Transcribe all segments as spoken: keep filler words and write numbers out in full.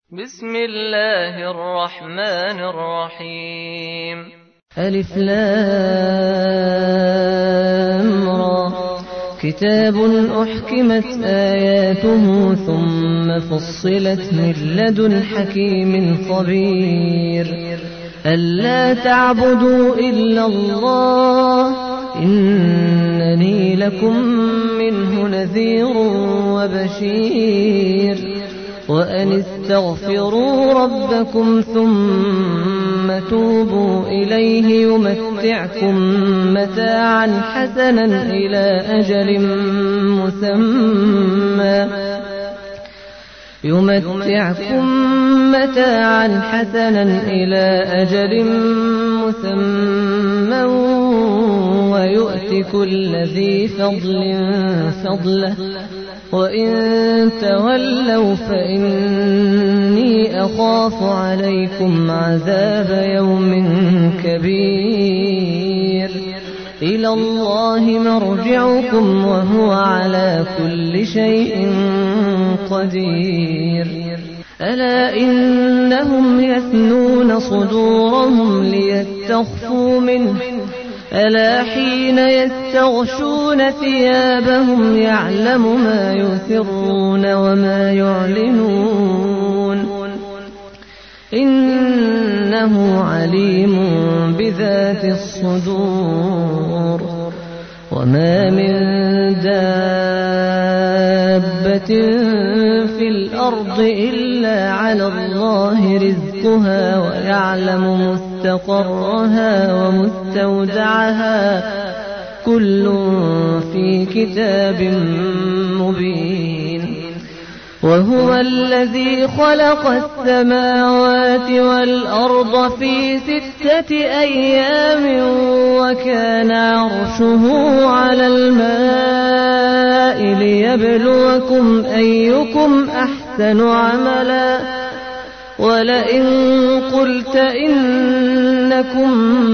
بسم الله الرحمن الرحيم. ألف لام را. كتاب أحكمت آياته ثم فصلت من لدن حكيم خبير. ألا تعبدوا إلا الله إنني لكم منه نذير وبشير. وأن استغفروا ربكم ثم توبوا إليه يمتعكم متاعا حسنا إلى أجل مسمى يمتعكم متاعا حسنا إلى أجل مسمى ويؤت كل ذي فضل فضله وإن تولوا فإني أخاف عليكم عذاب يوم كبير. إلى الله مرجعكم وهو على كل شيء قدير. ألا إنهم يثنون صدورهم ليستخفوا منه ألا حين يستغشون ثيابهم يعلم ما يسرون وما يعلنون إنه عليم بذات الصدور. وما من دابة في الأرض إلا على الله رزقها ويعلم مستقرها ومستودعها كل في كتاب مبين. وهو الذي خلق السماوات والأرض في ستة أيام وكان عرشه على الماء ليبلوكم أيكم أحسن عملا. ولئن قلت إنكم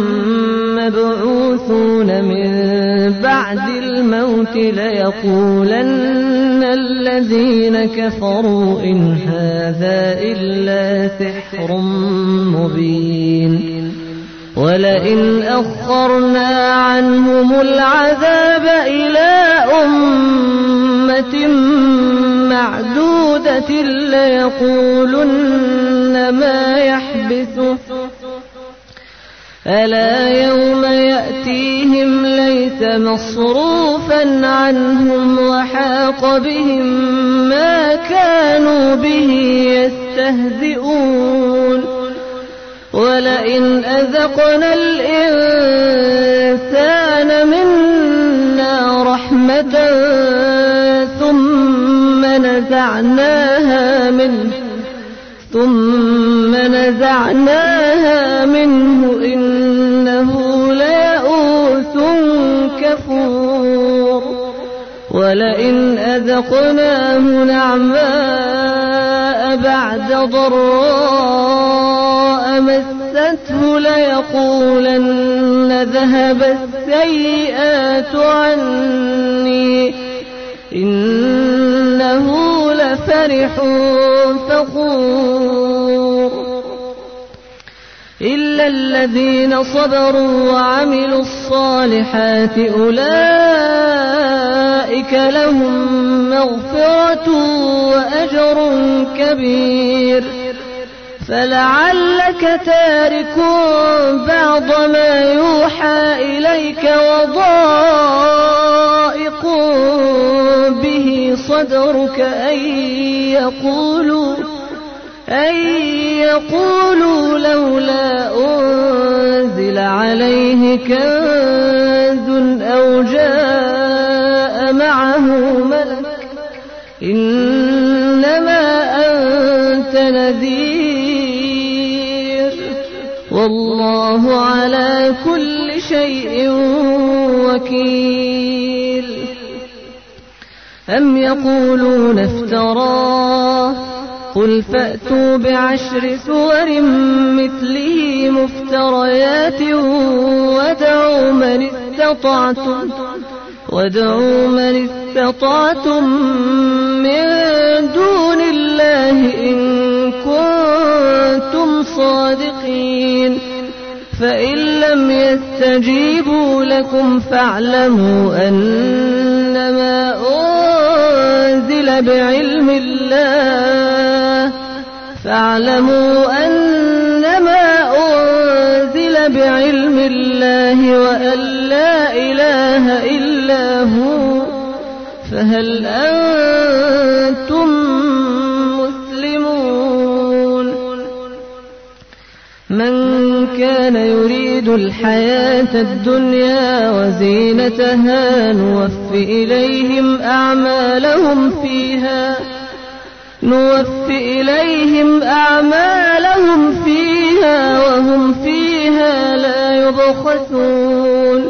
مبعوثون من بعد الموت ليقولن الذين كفروا إن هذا إلا سحر مبين. ولئن أخرنا عنهم العذاب إلى أمة معدودة ليقولن ما يحبسه ألا يوم يأتيهم ليس مصروفا عنهم وحاق بهم ما كانوا به يستهزئون. ولئن أذقنا الإنسان منا رحمة ثم نزعناها منه ثم نزعناها منه إنه ليئوس كفور. ولئن أذقناه نعماء بعد ضراء مسته ليقولن ذهب السيئات عني إنه لفرح فخور. إلا الذين صبروا وعملوا الصالحات أولئك لهم مغفرة وأجر كبير. فلعلك تارك بعض ما يوحى إليك وضائق به صدرك أن يقولوا أن يقولوا لولا أنزل عليه كنز أو جاء معه ملك إنما أنت نذير والله على كل شيء وكيل. أم يقولون افتراه قل فأتوا بعشر سور مثله مفتريات ودعوا من استطعتم وادعوا من استطعتم من دون الله إن كنتم كنتم صادقين فإن لم يستجيبوا لكم فاعلموا أنما أنزل بعلم الله فاعلموا أنما أنزل بعلم الله وأن لا إله إلا هو فهل أنتم مسلمون من كان يريد الحياة الدنيا وزينتها نوف إليهم أعمالهم فيها نوف إليهم أعمالهم فيها وهم فيها لا يبخسون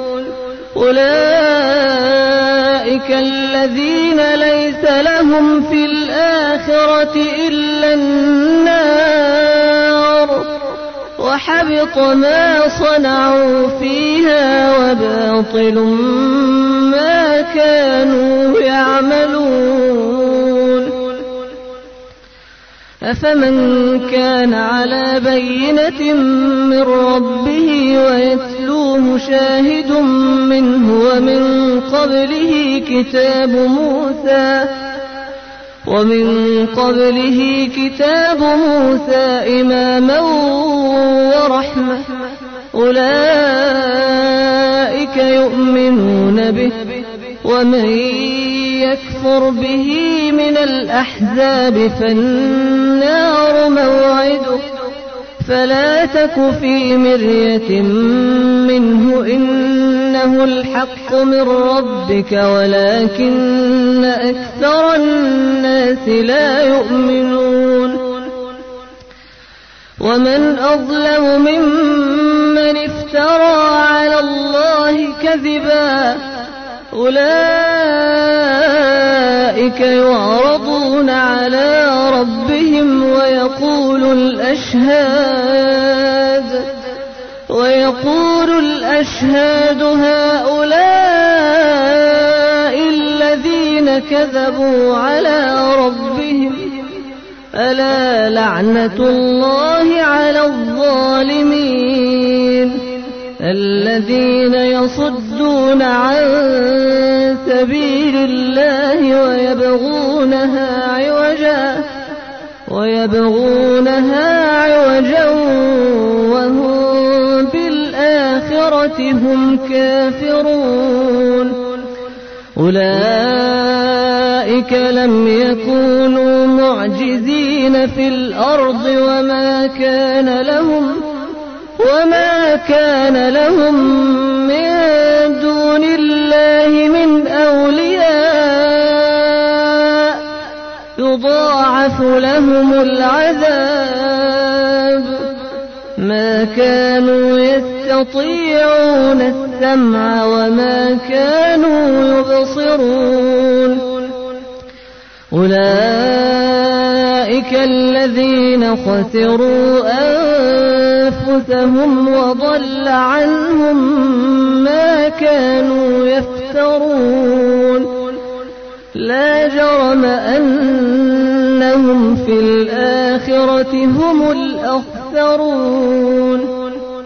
أولئك الذين ليس لهم في الآخرة إلا النار وحبط ما صنعوا فيها وباطل ما كانوا يعملون أفمن كان على بينة من ربه ويتلوه شاهد منه ومن قبله كتاب موسى ومن قبله كتاب موسى إماما ورحمة أولئك يؤمنون به ومن يكفر به من الأحزاب فالنار موعده فلا تك في مرية منه إنه الحق من ربك ولكن أكثر الناس لا يؤمنون ومن أظلم ممن افترى على الله كذبا أولئك يعرضون على ربهم ويقول الأشهاد ويقول الأشهاد هؤلاء الذين كذبوا على ربهم ألا لعنة الله على الظالمين الذين يصدون عن سبيل الله ويبغونها عوجا ويبغونها عوجا وهم بالآخرة هم كافرون أولئك لم يكونوا معجزين في الأرض وما كان لهم وما كان لهم من دون الله من أولياء يضاعف لهم العذاب ما كانوا يستطيعون السمع وما كانوا يبصرون أولئك الذين خسروا أنفسهم وضل عنهم ما كانوا يفترون لا جرم أنهم في الآخرة هم الأخسرون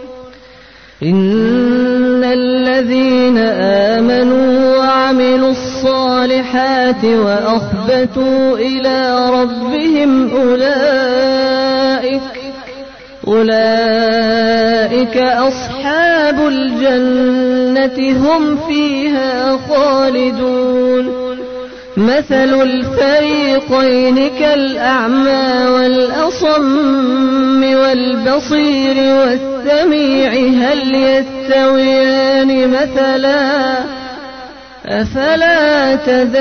إن الذين آمنوا وعملوا الصالحات وأخبتوا إلى ربهم أولئك أولئك أصحاب الجنة هم فيها خالدون مثل الفريقين كالأعمى والأصم والبصير والسميع هل يستويان مثلا أفلا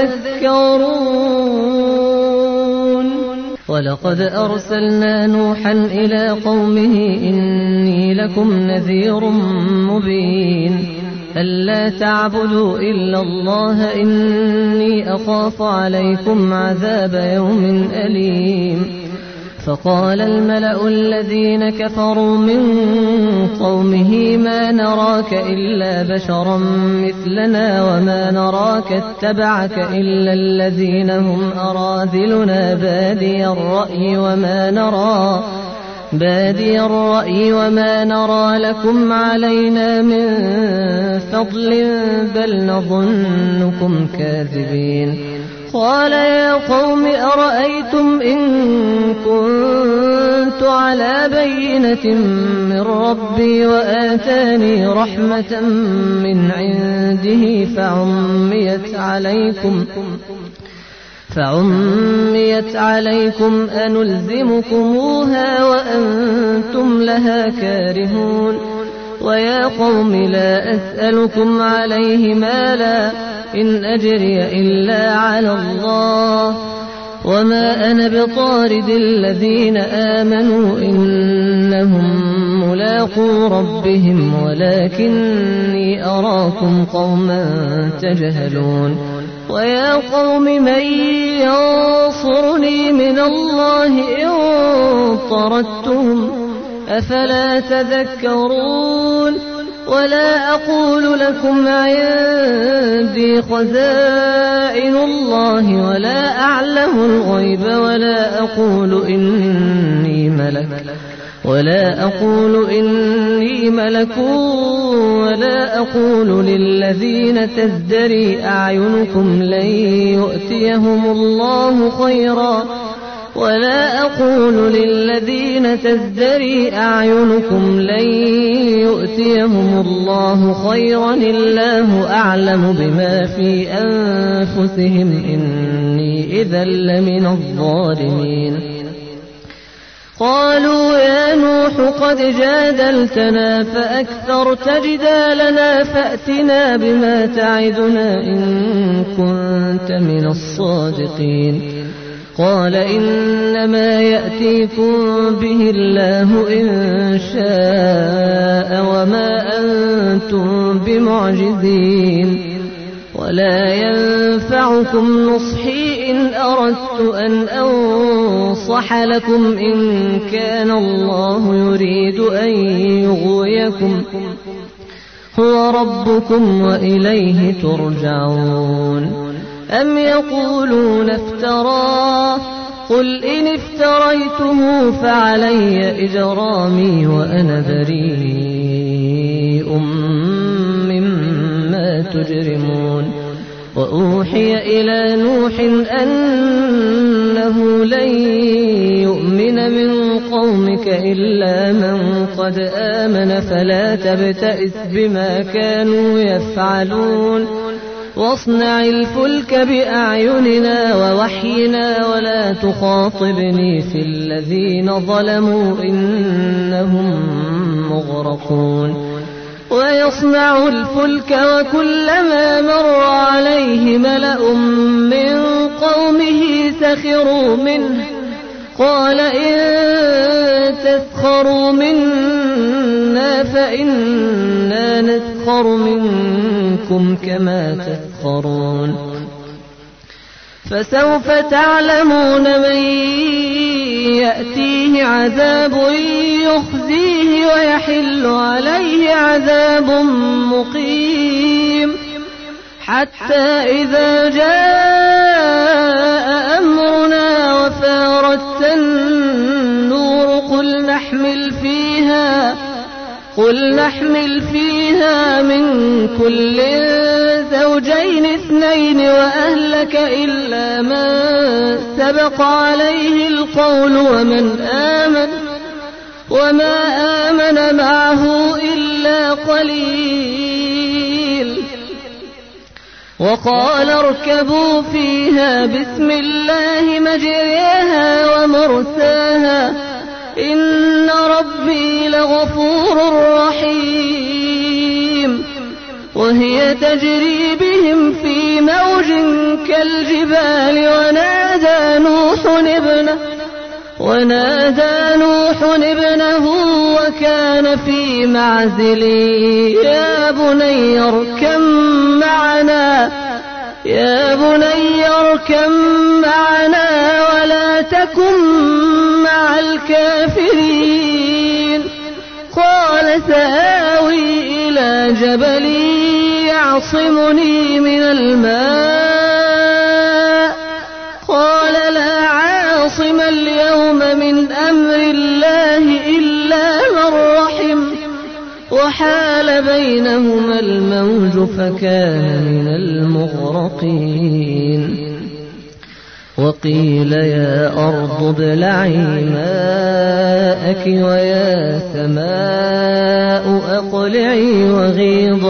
تذكرون ولقد أرسلنا نوحا إلى قومه إني لكم نذير مبين ألا تعبدوا إلا الله إني أخاف عليكم عذاب يوم أليم فقال الملأ الذين كفروا من قومه ما نراك إلا بشرا مثلنا وما نراك اتبعك إلا الذين هم أراذلنا بادي الرأي وما نرى بادي الرأي وما نرى لكم علينا من فضل بل نظنكم كاذبين. قال يا قوم أرأيتم إن كنت على بينة من ربي وآتاني رحمة من عنده فعميت عليكم فعميت عليكم أنلزمكموها وأنتم لها كارهون. ويا قوم لا أسألكم عليه مالا إن أجري إلا على الله وما أنا بطارد الذين آمنوا إنهم ملاقو ربهم ولكني أراكم قوما تجهلون. ويا قوم من ينصرني من الله إن طردتهم أفلا تذكرون. ولا أقول لكم عندي خزائن الله ولا أعلم الغيب ولا أقول إني ملك ولا أقول إني ملك ولا أقول للذين تزدري أعينكم لن يؤتيهم الله خيرا ولا أقول للذين تزدري أعينكم لن يؤتيهم الله خيرا الله أعلم بما في أنفسهم إني إذا لمن الظالمين. قالوا يا نوح قد جادلتنا فأكثرت جدالنا فأتنا بما تعدنا إن كنت من الصادقين. قال إنما يأتيكم به الله إن شاء وما أنتم بمعجزين ولا ينفعكم نصحي إن أردت أن أنصح لكم إن كان الله يريد أن يغويكم هو ربكم وإليه ترجعون. أم يقولون افتراه قل إن افتريته فعلي إجرامي وأنا بريء مما تجرمون. وأوحي إلى نوح أنه لن يؤمن من قومك إلا من قد آمن فلا تبتئس بما كانوا يفعلون. واصنع الفلك بأعيننا ووحينا ولا تخاطبني في الذين ظلموا إنهم مغرقون. ويصنع الفلك وكلما مر عليه ملأ من قومه سخروا منه قال إن تسخروا منا فإنا نسخر منكم كما تسخرون. فسوف تعلمون من يأتيه عذاب يخزيه ويحل عليه عذاب مقيم. حتى إذا جاء أمرنا وفارت النور قل نحمل فيها قل نحمل فيها من كل زوجين اثنين وأهلك إلا من سبق عليه القول ومن آمن وما آمن معه إلا قليل. وقال اركبوا فيها بسم الله مجريها ومرساها إن ربي لغفور رحيم. وهي تجري بهم في موج كالجبال ونادى نوح ابنه ونادى نوح ابنه وكان في معزل يا بني اركب معنا يا بني اركب معنا ولا تكن مع الكافرين. قال سآوي إلى جبل يعصمني من الماء قال لا عاصم اليوم من أمر الله وحال بينهما الموج فكان من المغرقين وقيل يا أرض ابلعي ماءك ويا سماء أقلعي وغيض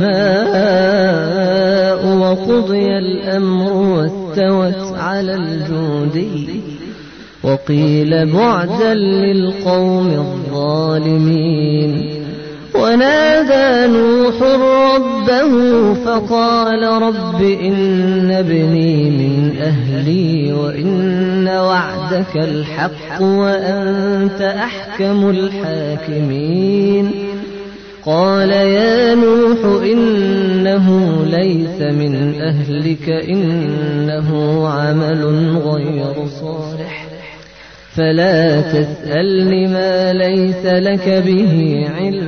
الماء وقضي الأمر واستوت على الجودي وقيل بعدا للقوم الظالمين ونادى نوح ربه فقال رب إن ابني من أهلي وإن وعدك الحق وأنت أحكم الحاكمين قال يا نوح إنه ليس من أهلك إنه عمل غير صالح فلا تسألني ما ليس لك به علم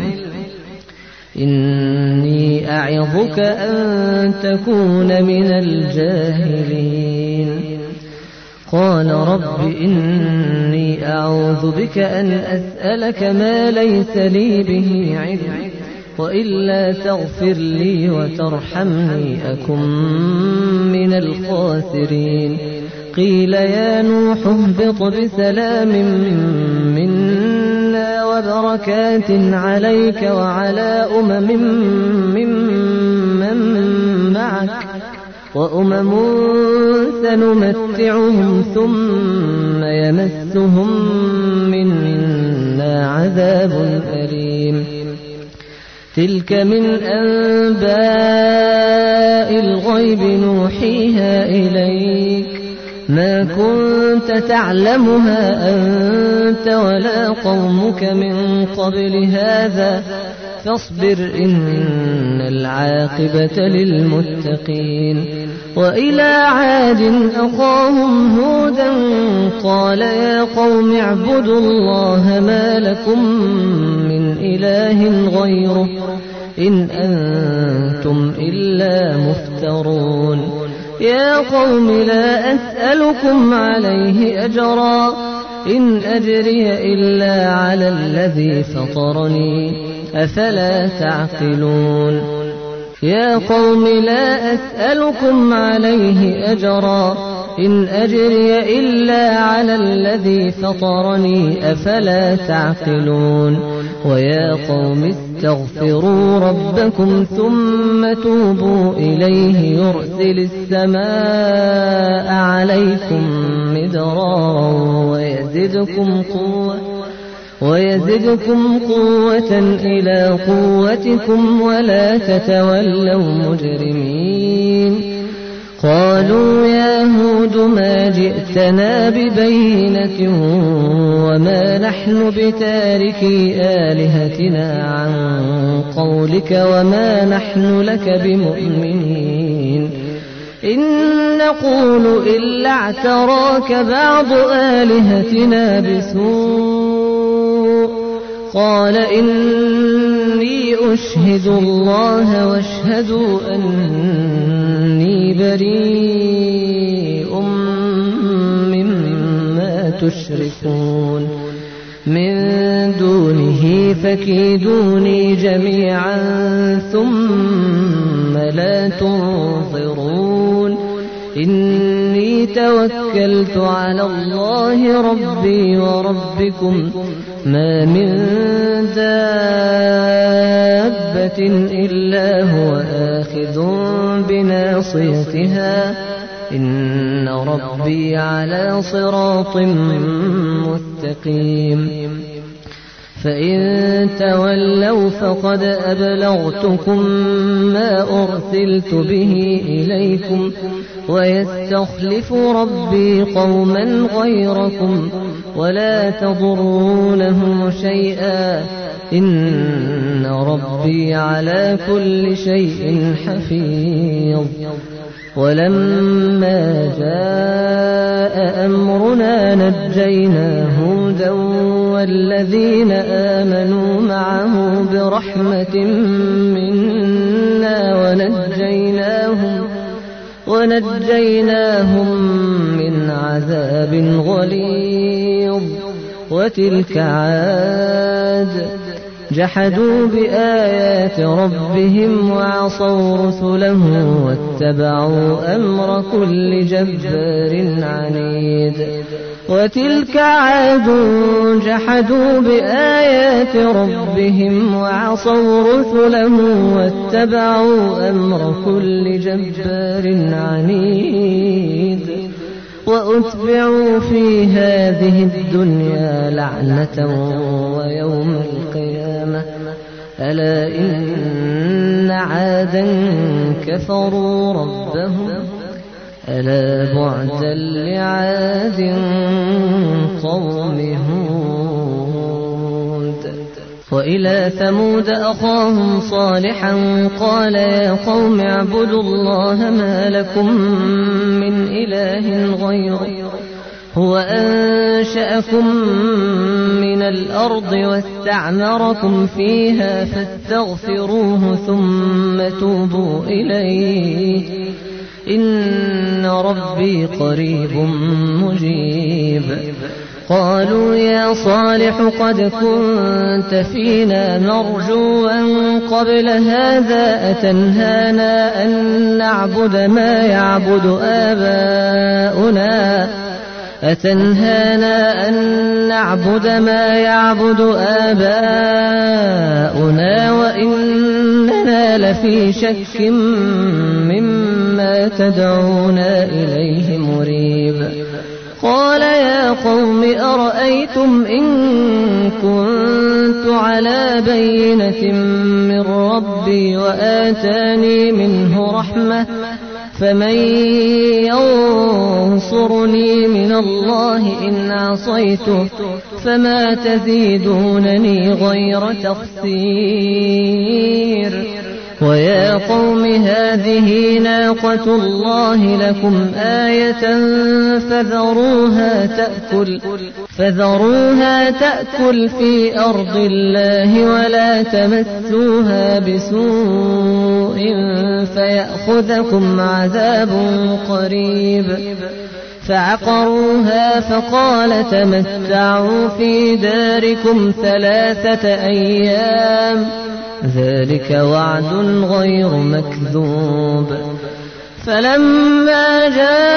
إني أعظك أن تكون من الجاهلين قال رب إني أعوذ بك أن أسألك ما ليس لي به علم وإلا تغفر لي وترحمني أكن من الخاسرين قيل يا نوح اهبط بسلام منا وبركات عليك وعلى أمم ممن معك وأمم سنمتعهم ثم يمسهم منا عذاب أليم تلك من أنباء الغيب نوحيها إليك ما كنت تعلمها أنت ولا قومك من قبل هذا فاصبر إن العاقبة للمتقين وإلى عاد أخاهم هودا قال يا قوم اعبدوا الله ما لكم من إله غيره إن أنتم إلا مفترون يا قوم لا أسألكم عليه أجرا إن أجري إلا على الذي فطرني أفلا تعقلون يا قوم لا أسألكم عليه أجرا إن أجري إلا على الذي فطرني أفلا تعقلون ويا قوم استغفروا ربكم ثم توبوا إليه يرسل السماء عليكم مدرارا ويزدكم قوة ويزدكم قوة إلى قوتكم ولا تتولوا مجرمين قالوا يا هود ما جئتنا ببينة وما نحن بتاركي آلهتنا عن قولك وما نحن لك بمؤمنين إن نقول إلا اعتراك بعض آلهتنا بسوء قال إني أشهد الله واشهدوا أني بريء مما تشركون من دونه فكيدوني جميعا ثم لا تنظرون إني توكلت على الله ربي وربكم ما من دابة إلا هو آخذ بناصيتها إن ربي على صراط مستقيم فإن تولوا فقد أبلغتكم ما أرسلت به إليكم ويستخلف ربي قوما غيركم ولا تضرونه شيئا إن ربي على كل شيء حفيظ ولما جاء أمرنا نجينا هودا والذين آمنوا معه برحمة منا ونجيناهم ونجيناهم من عذاب غليظ وتلك عاد جحدوا بآيات ربهم وعصوا رسله واتبعوا أمر كل جبار عنيد وتلك عاد جحدوا بآيات ربهم وعصوا رسله واتبعوا أمر كل جبار عنيد وأتبعوا في هذه الدنيا لعنة ويوم القيامة ألا إن عادا كفروا ربهم ألا بعدا لعاد قوم هود وإلى ثمود أخاهم صالحا قال يا قوم اعبدوا الله ما لكم من إله غيره هو أنشأكم من الأرض واستعمركم فيها فاستغفروه ثم توبوا إليه إن ربي قريب مجيب قالوا يا صالح قد كنت فينا مرجوا قبل هذا أتنهانا أن نعبد ما يعبد آباؤنا أتنهانا أن نعبد ما يعبد آباؤنا وإننا لفي شك مما تدعونا إليه مريب قال يا قوم أرأيتم إن كنت على بينة من ربي وآتاني منه رحمة فمن ينصرني من الله إن عصيته فما تزيدونني غير تخسير ويا قوم هذه ناقة الله لكم آية فذروها تأكل فذروها تأكل في أرض الله ولا تمسوها بسوء فيأخذكم عذاب قريب فعقروها فقال تمتعوا في داركم ثلاثة أيام ذلك وعد غير مكذوب فلما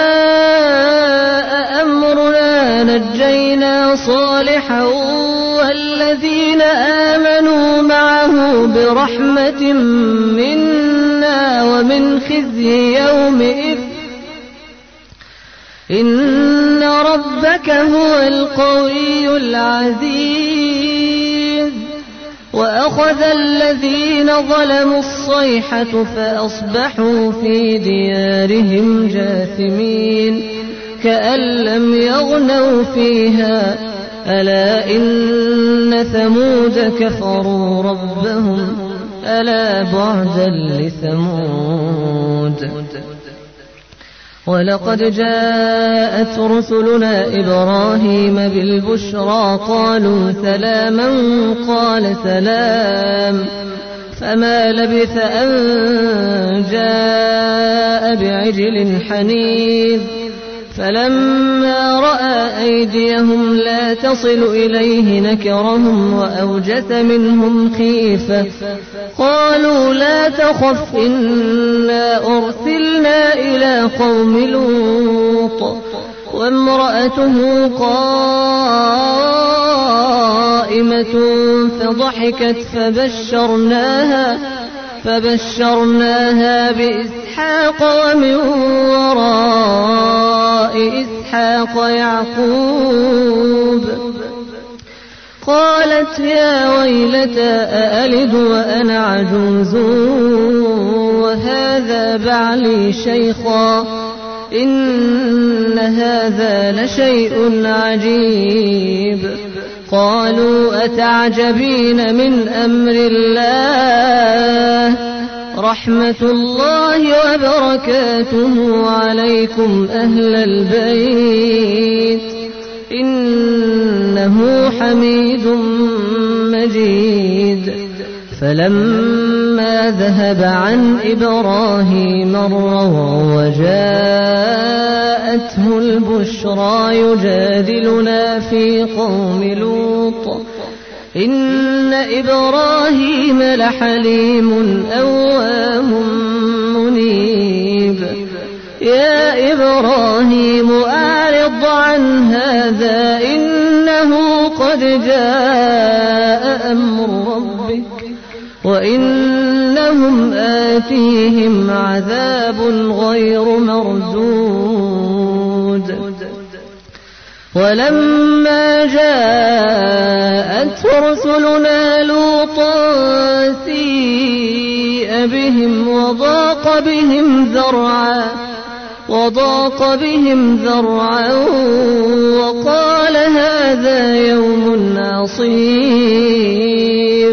جاء أمرنا نجينا صالحا والذين آمنوا معه برحمة منا ومن خزي يومئذ إن ربك هو القوي العزيز وأخذ الذين ظلموا الصيحة فأصبحوا في ديارهم جاثمين كأن لم يغنوا فيها ألا إن ثمود كفروا ربهم ألا بعدا لثمود ولقد جاءت رسلنا إبراهيم بالبشرى قالوا سلاما قال سلام فما لبث أن جاء بعجل حنيذ فلما رأى أيديهم لا تصل إليه نكرهم وأوجس منهم خيفة قالوا لا تخف إنا أرسلنا إلى قوم لوط وامرأته قائمة فضحكت فبشرناها فبشرناها بإسحاق ومن وراء إسحاق يعقوب قالت يا ويلتى أألد وأنا عجوز وهذا بعلي شيخا إن هذا لشيء عجيب قالوا أتعجبين من أمر الله رحمة الله وبركاته عليكم أهل البيت إنه حميد مجيد فلما ذهب عن إبراهيم الروع وجاءته البشرى يجادلنا في قوم لوط إن إبراهيم لحليم أواه منيب يا إبراهيم أعرض عن هذا إنه قد جاء أمر ربك وإنهم آتيهم عذاب غير مردود ولما جاءت رسلنا لوطا سيء بهم وضاق بهم ذرعا وضاق بهم ذرعا وقال هذا يوم عصيب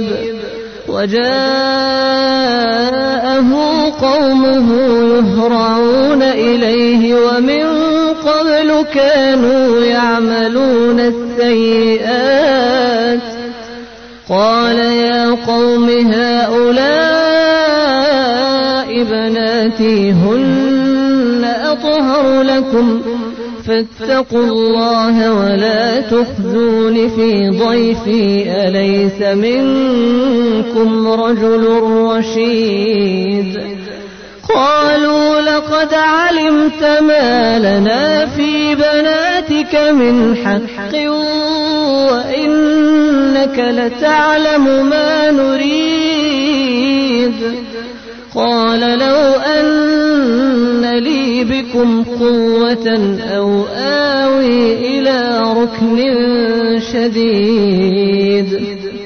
وجاءه قومه يهرعون إليه ومن قبل كانوا يعملون السيئات قال يا قوم هؤلاء بناتي هن أطهر لكم فاتقوا الله ولا تخزون في ضيفي أليس منكم رجل رشيد قالوا لقد علمت ما لنا في بناتك من حق وإنك لتعلم ما نريد قال لو أن لي بكم قوة أو آوي إلى ركن شديد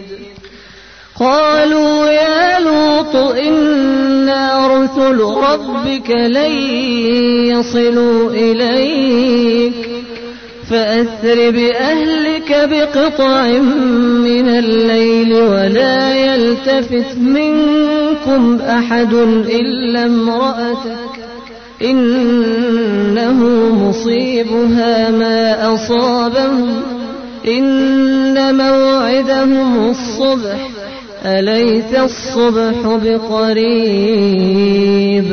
قالوا يا لوط إنا رسل ربك لن يصلوا إليك فأسر بأهلك بقطع من الليل ولا يلتفت منكم أحد إلا امرأتك إنه مصيبها ما أصابهم إن موعدهم الصبح أليس الصبح بقريب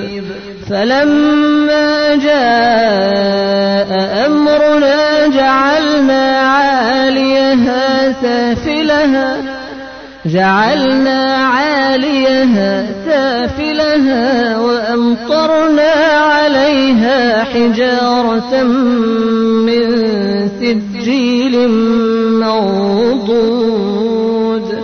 فلما جاء أمرنا جعلنا عاليها سافلها جعلنا عاليها سافلها وأمطرنا عليها حجارة من سجيل منضود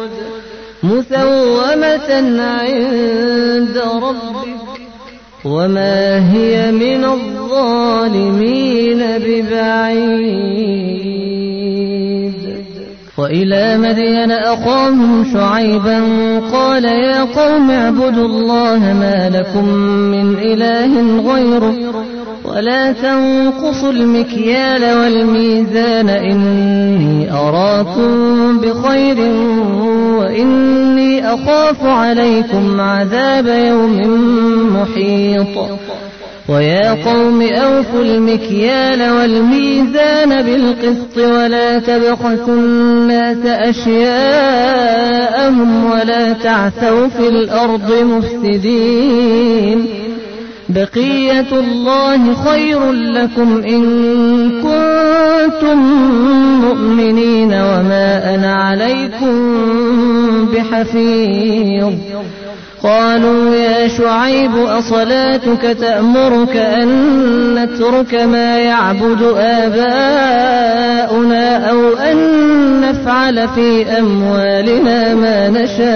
مسومة عند ربك وما هي من الظالمين ببعيد وإلى مدين أخاهم شعيبا قال يا قوم اعبدوا الله ما لكم من إله غيره ولا تنقصوا المكيال والميزان إني أراكم بخير وإني أخاف عليكم عذاب يوم محيط ويا قوم أوفوا المكيال والميزان بالقسط ولا تبخسوا الناس أشياءهم ولا تعثوا في الأرض مفسدين بقية الله خير لكم إن كنتم مؤمنين وما أنا عليكم بحفيظ قالوا يا شعيب أصلاتك تأمرك أن نترك ما يعبد آباؤنا أو أن نفعل في أموالنا ما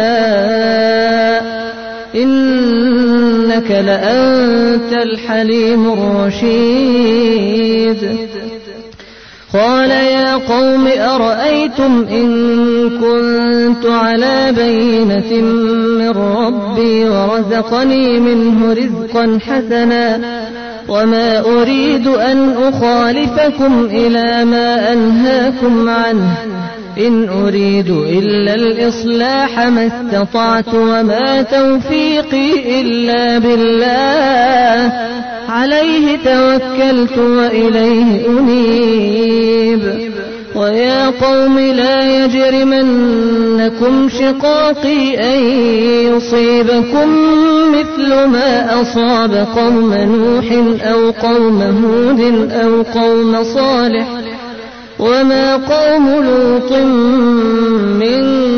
نشاء إنك لأنت الحليم الرشيد قال يا قوم أرأيتم إن كنت على بينة من ربي ورزقني منه رزقا حسنا وما أريد أن أخالفكم إلى ما أنهاكم عنه إن أريد إلا الإصلاح ما استطعت وما توفيقي إلا بالله عليه توكلت وإليه أنيب ويا قوم لا يجرمنكم شقاقي أن يصيبكم مثل ما أصاب قوم نوح أو قوم هود أو قوم صالح وما قوم لوط منكم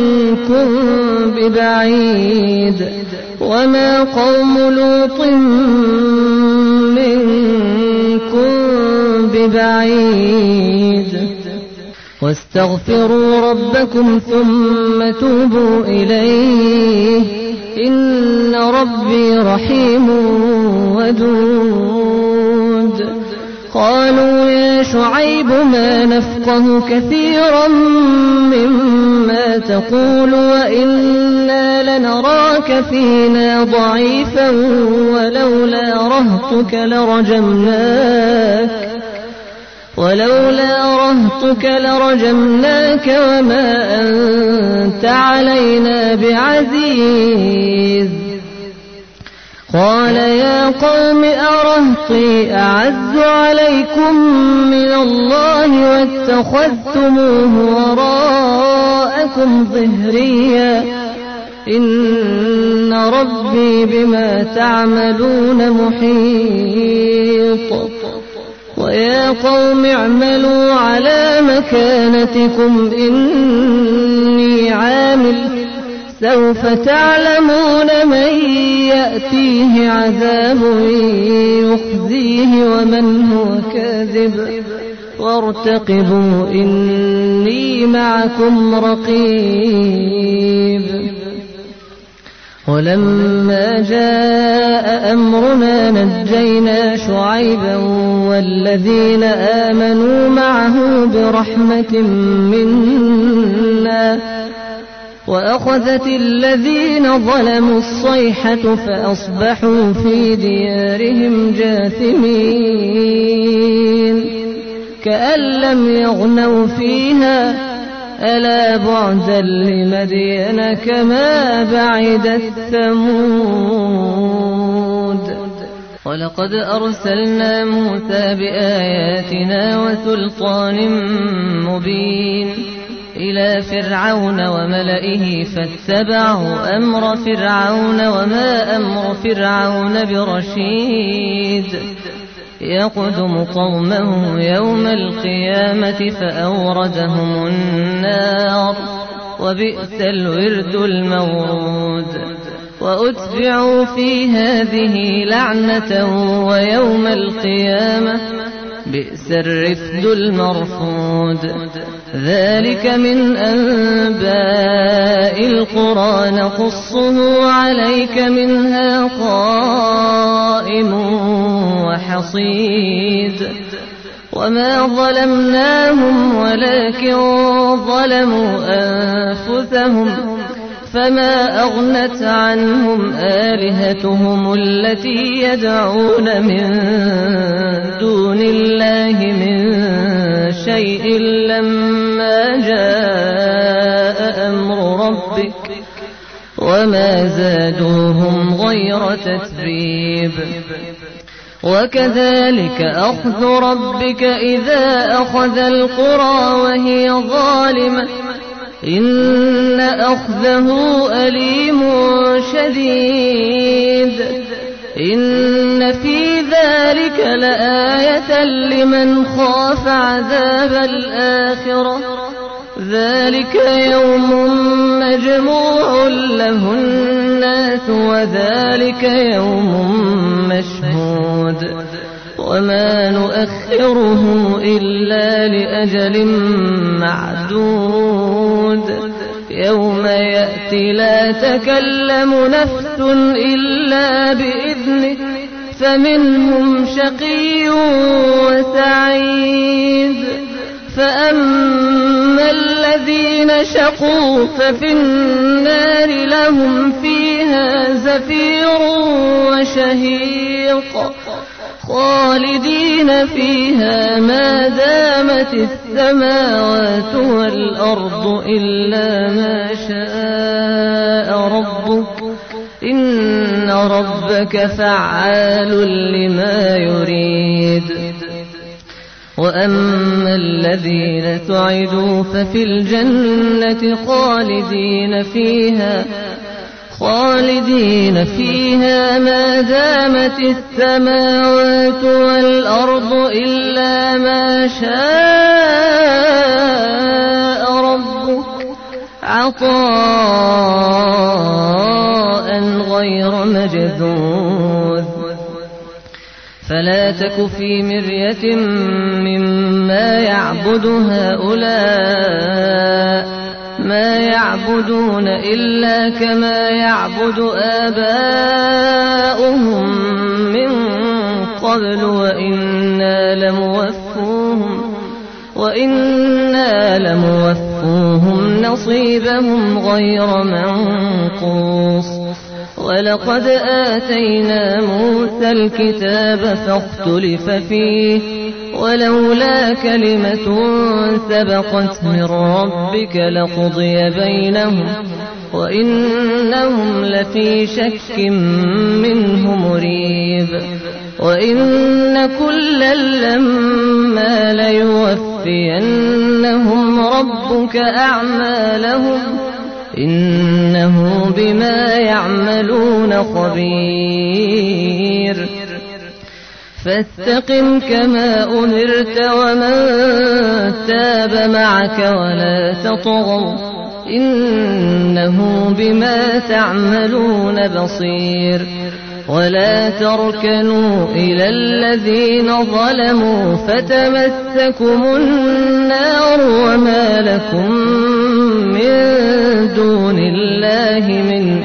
ببعيد وما قوم لوط منكم ببعيد واستغفروا ربكم ثم توبوا إليه إن ربي رحيم ودود. قالوا يا شعيب ما نفقه كثيرا مما تقول وإنا لنراك فينا ضعيفا ولولا رهطك لرجمناك ولولا رهطك لرجمناك وما أنت علينا بعزيز. قال يا قوم أرهطي أعز عليكم من الله واتخذتموه وراءكم ظهريا إن ربي بما تعملون محيط. ويا قوم اعملوا على مكانتكم إني عامل سوف تعلمون من يأتيه عذاب يخزيه ومن هو كاذب وارتقبوا إني معكم رقيب. ولما جاء أمرنا نجينا شعيبا والذين آمنوا معه برحمة منا وأخذت الذين ظلموا الصيحة فأصبحوا في ديارهم جاثمين كأن لم يغنوا فيها ألا بعدا لمدين كما بعدت ثمود. ولقد أرسلنا موسى بآياتنا وسلطان مبين إلى فرعون وملئه فاتبعوا أمر فرعون وما أمر فرعون برشيد يقدم قومه يوم القيامة فأوردهم النار وبئس الورد المورود. وأتبعوا في هذه لعنة ويوم القيامة بئس الرفد المرفود. ذلك من أنباء القرى نقصه عليك منها قائم وحصيد. وما ظلمناهم ولكن ظلموا أنفسهم فما أغنت عنهم آلهتهم التي يدعون من دون الله من شيء لما جاء أمر ربك وما زادوهم غير تتبيب. وكذلك أخذ ربك إذا أخذ القرى وهي ظالمة إن أخذه أليم شديد. إن في ذلك لآية لمن خاف عذاب الآخرة ذلك يوم مجموع له الناس وذلك يوم مشهود. وما نؤخره إلا لأجل معدود يوم يأتي لا تكلم نفس إلا بإذنه فمنهم شقي وسعيد. فأما الذين شقوا ففي النار لهم فيها زفير وشهيق خالدين فيها ما دامت السماوات والأرض إلا ما شاء ربك إن ربك فعال لما يريد. وأما الذين سعدوا ففي الجنة خالدين فيها خالدين فيها ما دامت السماوات والأرض إلا ما شاء ربك عطاء غير مجذوذ فلا تك في مرية مما يعبد هؤلاء ما يعبدون إلا كما يعبد آباؤهم من قبل وإنا لموفوهم وإنا لموفوهم نصيبهم غير منقوص ولقد آتينا موسى الكتاب فاختلف فيه ولولا كلمة سبقت من ربك لقضي بينهم وإنهم لفي شك منه مريب وإن كلا لما ليوفينهم ربك أعمالهم إنه بما يعملون خبير فاستقم كما أمرت ومن تاب معك ولا تطغوا إنه بما تعملون بصير ولا تركنوا إلى الذين ظلموا فتمسكم النار وما لكم من دون الله من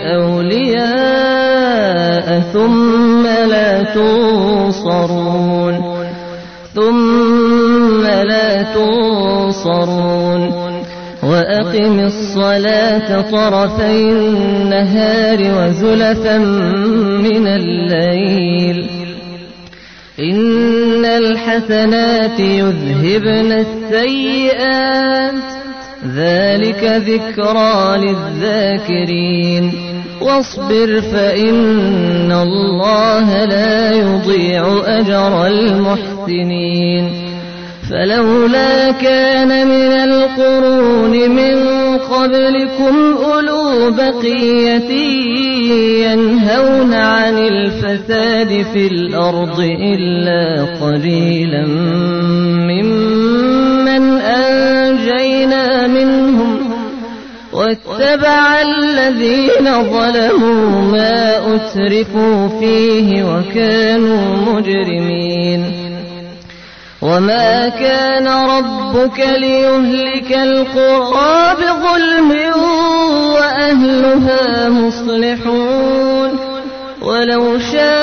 أولياء ثم لا تنصرون ثم لا تنصرون وأقم الصلاة طرفي النهار وزلفا من الليل إن الحسنات يذهبن السيئات ذلك ذكرى للذاكرين واصبر فإن الله لا يضيع أجر المحسنين فلولا كان من القرون من قبلكم أولو بقية ينهون عن الفساد في الأرض إلا قليلا ممن أنجينا منهم واتبع الذين ظلموا ما أترفوا فيه وكانوا مجرمين وما كان ربك ليهلك القرى بظلم وأهلها مصلحون ولو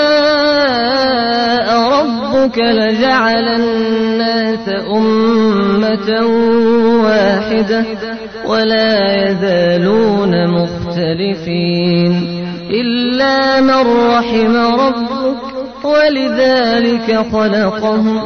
شاء ربك لجعل الناس أمة واحدة ولا يزالون مختلفين إلا من رحم ربك ولذلك خلقهم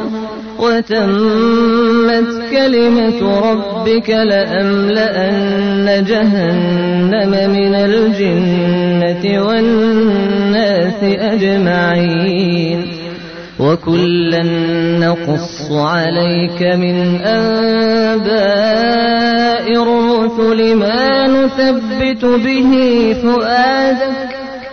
وتمت كلمة ربك لأملأن جهنم من الجنة والناس أجمعين وكلا نقص عليك من أنباء الرسل ما نثبت به فؤادك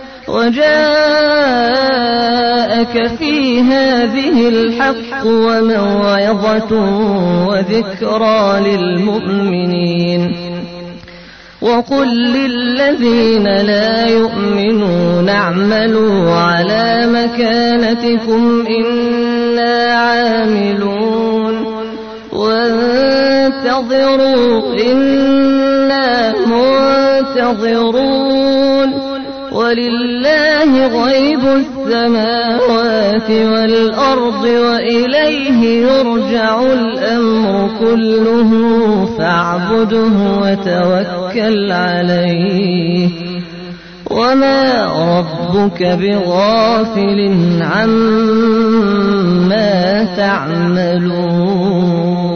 وجاءك في هذه الحق وموعظة وذكرى للمؤمنين وقل للذين لا يؤمنون اعملوا على مكانتكم إنا عاملون وانتظروا إنا منتظرون ولله غيب السماوات والأرض وإليه يرجع الأمر كله فاعبده وتوكل عليه وما ربك بغافل عما تعملون